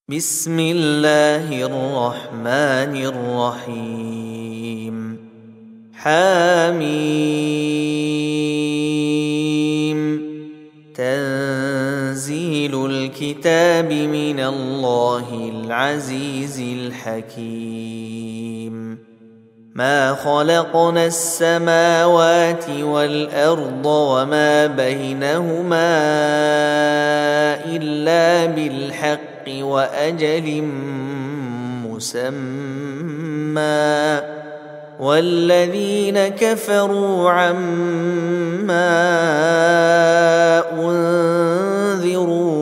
بسم الله الرحمن الرحيم حميم تنزيل الكتاب من الله العزيز الحكيم ما خلقنا السماوات والأرض وما بينهما إلا بالحق وأجل مسمى والذين كفروا عما أنذروا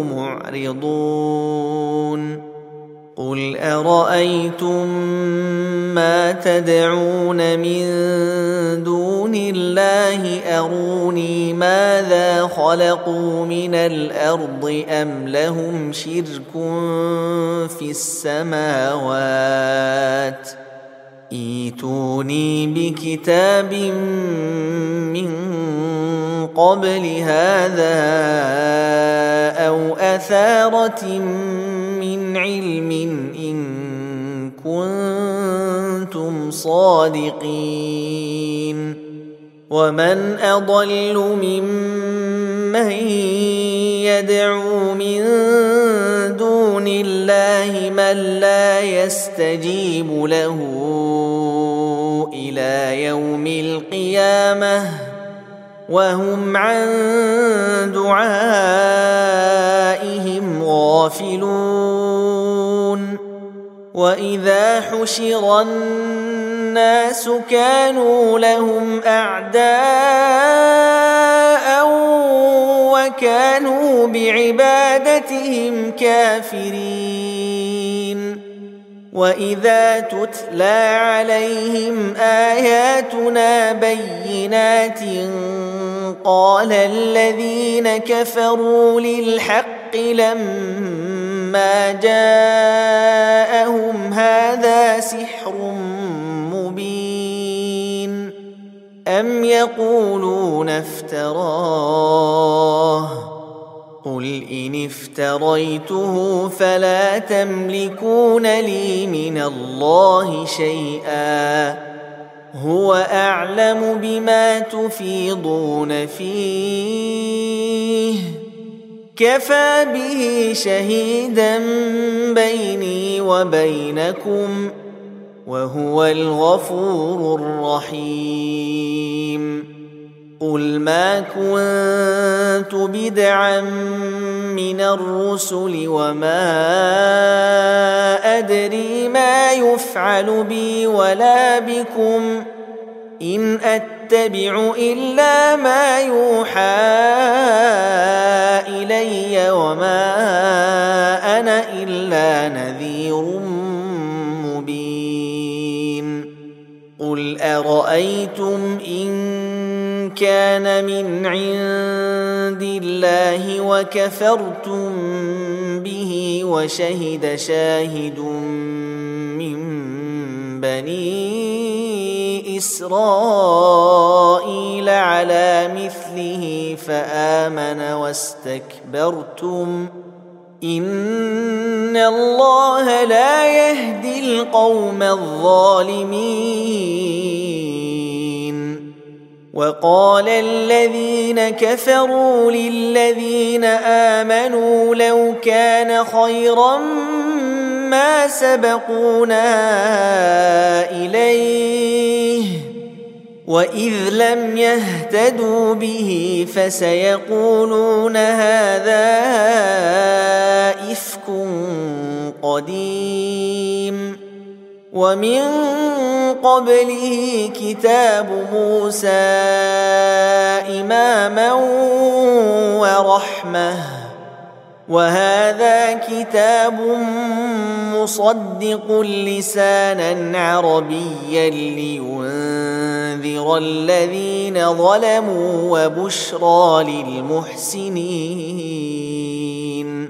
معرضون قل أرأيتم ما تدعون من دون الله أروني ماذا خلقوا من الأرض أم لهم شرك في السماوات ائتوني بكتاب من قبل هذا أو أثارة من علم إن كنتم صادقين ومن أضل ممن يدعو من دون الله من لا يستجيب له إلى يوم القيامة وهم عن دعائهم غافلون وإذا حشر الناس كانوا لهم أعداء وكانوا بعبادتهم كافرين وإذا تتلى عليهم آياتنا بينات قال الذين كفروا للحق لما جاءهم هذا سحر مبين أم يقولون افتراه قل إن افتريته فلا تملكون لي من الله شيئا هو أعلم بما تفيضون فيه كفى به شهيدا بيني وبينكم وهو الغفور الرحيم قل ما كنت بدعا من الرسل وما أدري ما يفعل بي ولا بكم إن أتبع إلا ما يوحى إلي وما أنا إلا نذير مبين قل أرأيتم إن كان من عند الله وكفرتم به وشهد شاهد من بني إسرائيل على مثله فآمن واستكبرتم إن الله لا يهدي القوم الظالمين وقال الذين كفروا للذين آمنوا لو كان خيرا ما سبقونا إليه وإذ لم يهتدوا به فسيقولون هذا إفك قديم ومن قبله كتاب موسى إماما ورحمة وهذا كتاب مصدق لسانا عربيا لينذر الذين ظلموا وبشرى للمحسنين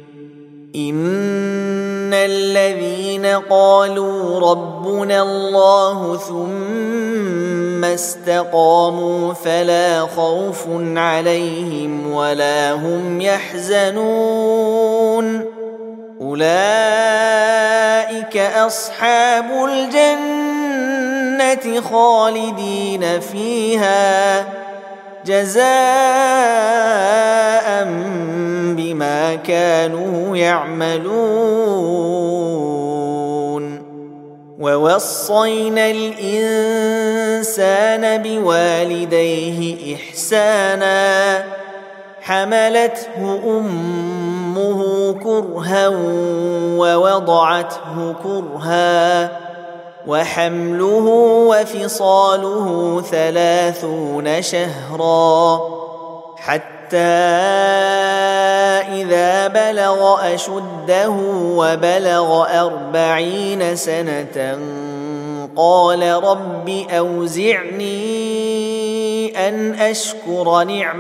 إن الذين قالوا ربنا الله ثم استقاموا فلا خوف عليهم ولا هم يحزنون أولئك فأولئك أصحاب الجنة خالدين فيها جزاء بما كانوا يعملون. ووصينا الإنسان بوالديه إحسانا حملته أمه كرها ووضعته كرها وحمله وفصاله 30 شهرا حتى إذا بلغ أشده وبلغ 40 سنة قال رب أوزعني أن أشكر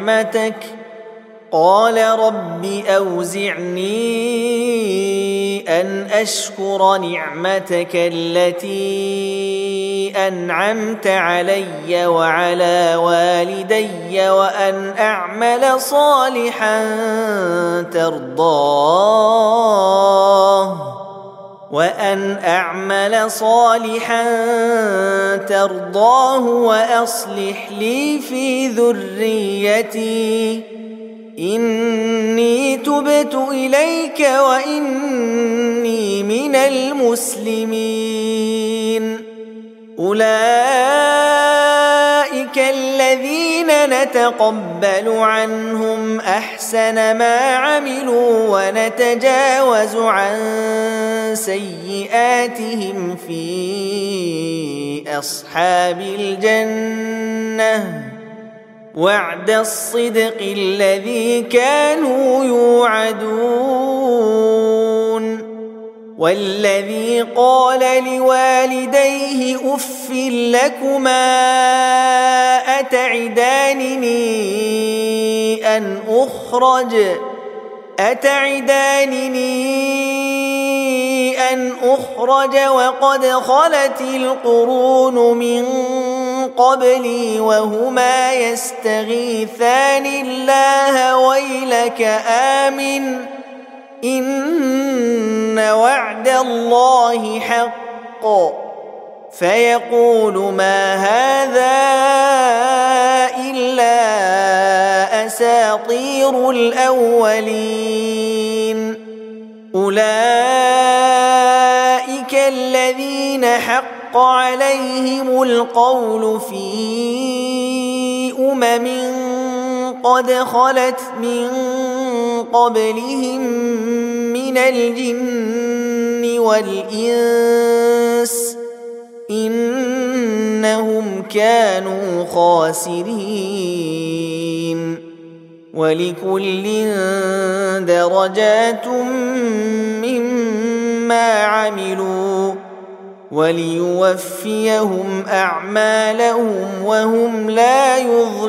نعمتك التي أنعمت علي وعلى والدي وأن أعمل صالحا ترضاه وأصلح لي في ذريتي إني تبت إليك وإني من المسلمين. أولئك الذين نتقبل عنهم أحسن ما عملوا ونتجاوز عن سيئاتهم في أصحاب الجنة وعد الصدق الذي كانوا يوعدون. والذي قال لوالديه أف لكما أتعدانني أن أخرج وقد خلت القرون من قبلي وهما يستغيثان الله ويلك آمن إن وعد الله حق فيقول ما هذا إلا أساطير الأولين. أولئك الذين حق عليهم القول في قد خلت من قبلهم من الجن والإنس إنهم كانوا خاسرين. ولكل درجات مما عملوا وليوفيهم أعمالهم وهم لا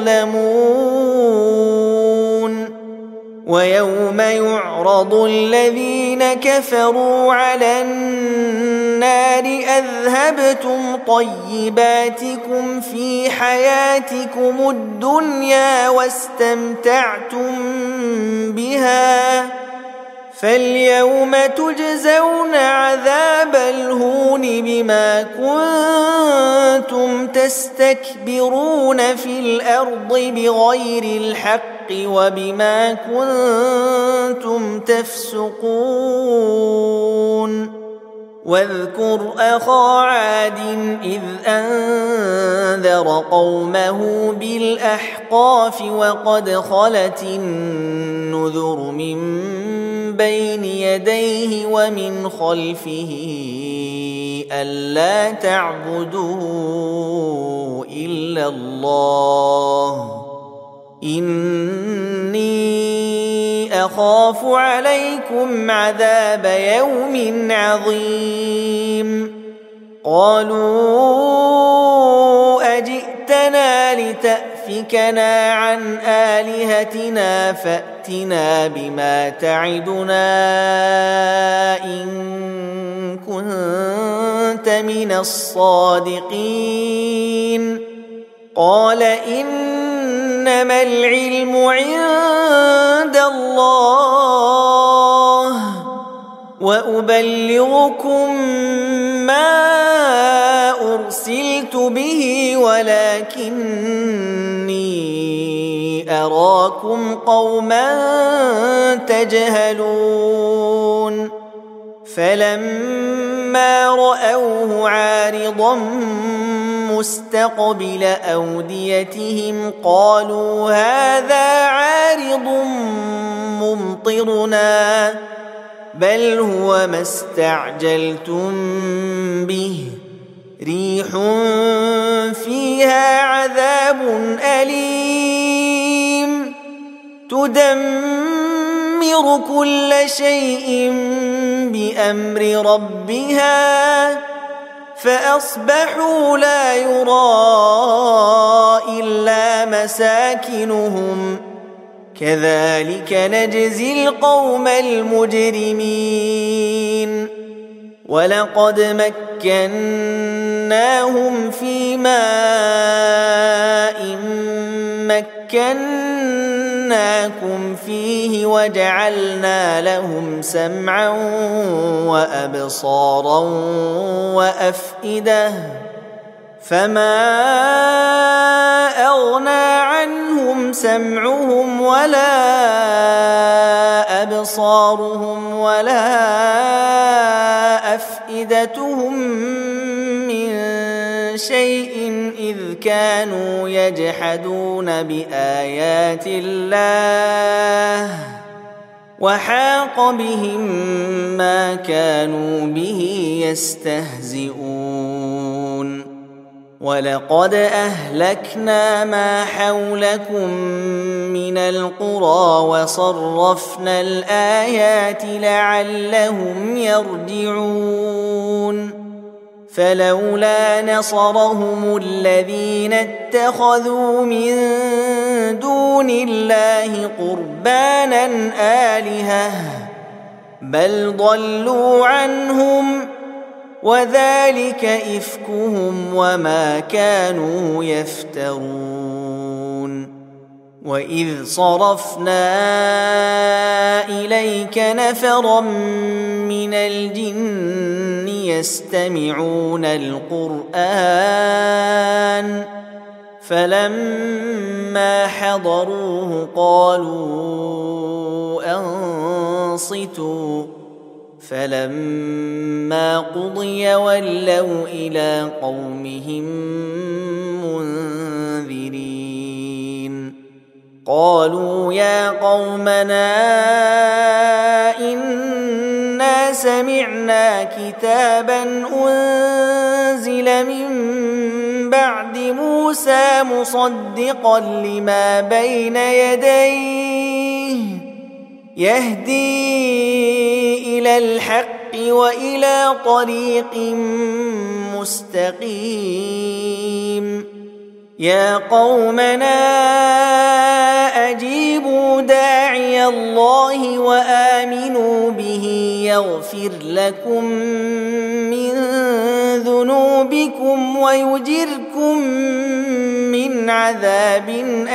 يظلمون. ويوم يعرض الذين كفروا على النار أذهبتم طيباتكم في حياتكم الدنيا واستمتعتم بها فاليوم تجزون عذاب الهون بما كنتم تستكبرون في الأرض بغير الحق وبما كنتم تفسقون. واذكر أخا عاد إذ أنذر قومه بالأحقاف وقد خلت النذر من بين يديه ومن خلفه ألا تعبدوا إلا الله إني أخاف عليكم عذاب يوم عظيم. قالوا أجئتنا لتأفكنا عن آلهتنا فأتنا بما تعدنا إن كنت من الصادقين. قال إنما العلم عند الله وأبلغكم ما أرسلت به ولكني أراكم قوما تجهلون فلما رأوه عارضا مستقبل أوديتهم قالوا هذا عارض ممطرنا بل هو ما استعجلتم به ريح فيها عذاب أليم تدمر كل شيء بأمر ربها فأصبحوا لا يرى إلا مساكنهم كذلك نجزي القوم المجرمين ولقد مكناهم في ماء مكناكم فيه وجعلنا لهم سمعا وأبصارا وأفئدة فما أغنى عنهم سمعهم ولا أبصارهم ولا أفئدتهم من شيء إذ كانوا يجحدون بآيات الله وحاق بهم ما كانوا به يستهزئون ولقد أهلكنا ما حولكم من القرى وصرفنا الآيات لعلهم يرجعون فلولا نصرهم الذين اتخذوا من دون الله قربانا آلهة بل ضلوا عنهم وذلك إفكهم وما كانوا يفترون وإذ صرفنا إليك نفرا من الجن يستمعون القرآن فلما حضروه قالوا أنصتوا فلما قضي ولوا إلى قومهم منذرين قالوا يا قومنا إنا سمعنا كتابا أنزل من بعد موسى مصدقا لما بين يديه يهدي إلى الحق وإلى طريق مستقيم يا قومنا أجيبوا داعي الله وآمنوا به يغفر لكم من ذنوبكم ويجركم من عذاب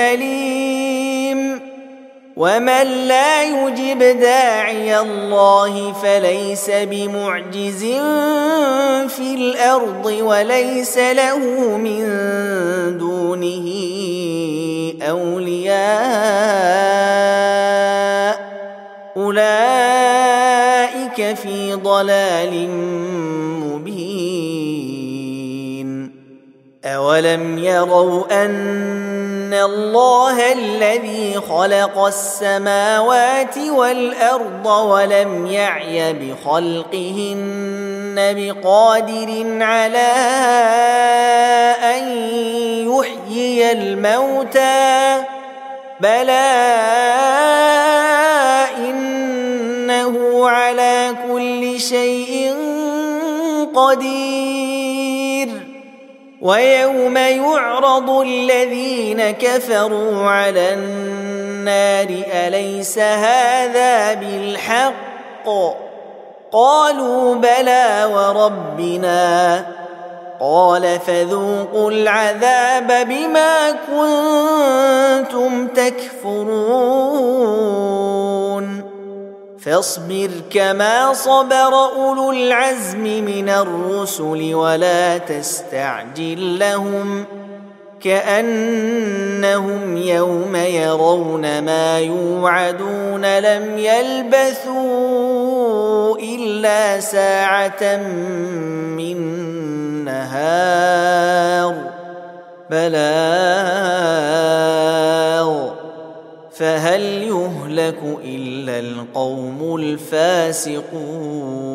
أليم ومن لا يجب داعي الله فليس بمعجز في الأرض وليس له من دونه أولياء أولئك في ضلال مبين أولم يروا أن الله الذي خلق السماوات والأرض ولم يعي بخلقهن بقادر على أن يحيي الموتى بلى إنه على كل شيء قدير ويوم يعرض الذين كفروا على النار أليس هذا بالحق قالوا بلى وربنا قال فذوقوا العذاب بما كنتم تكفرون فاصبر كما صبر أولو العزم من الرسل ولا تستعجل لهم كأنهم يوم يرون ما يوعدون لم يلبثوا إلا ساعة من نهار بلاغ فهل يهلك إلا القوم الفاسقون